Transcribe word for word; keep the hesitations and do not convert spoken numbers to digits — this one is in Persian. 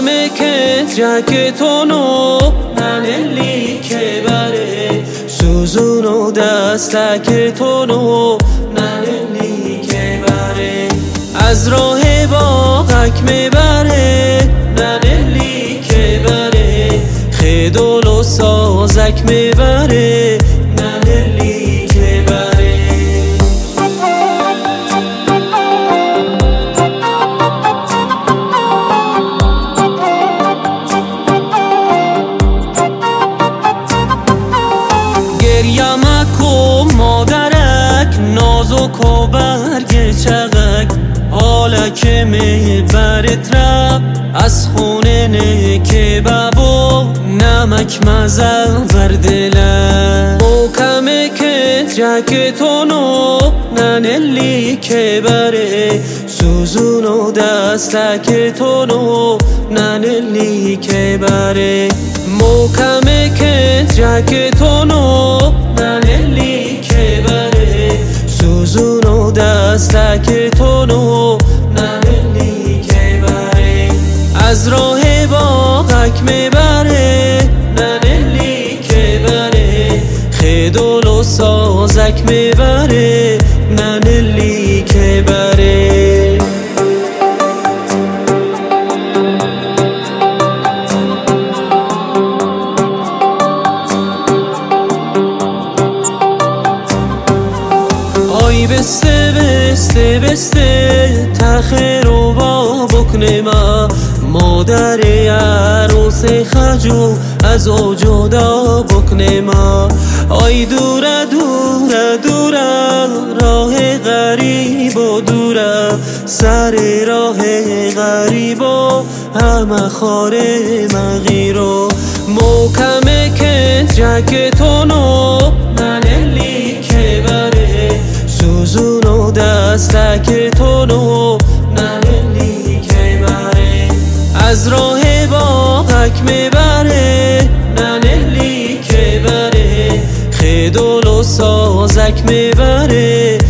محکمه که جکتونو ننلی که بره سوزونو دستکتونو ننلی که بره از راه باغک میبره ننلی که بره خیدول و سازک میبره ننلی که بره گریه مکن مادرک نازک و برگ چغک حالا که میبرد رب از خونه نکه بابا نمک مزه بر دلم محکمه که جکتونو ننلی که بره سوزونو دستکتونو ننلی که بره محکمه که جکتونو ننلی که بره سوزونو دستکتونو ننلی که بره از راه باغک میبره ننلی که بره خیدول و سازک میبره ننلی که بره آی بسته بسته بسته تخیر و با بکنه ما مادر عروس خجو از او جدا بکنه ما آی دوره دوره دوره راه غریب و دوره سر راه غریب و همه خار مغیرو محکمه که جکتونو ننلی که بره سوزونو دستکتونو ننلی که بره از راه باغک میبره ننلی که بره خیدول و سازک میبره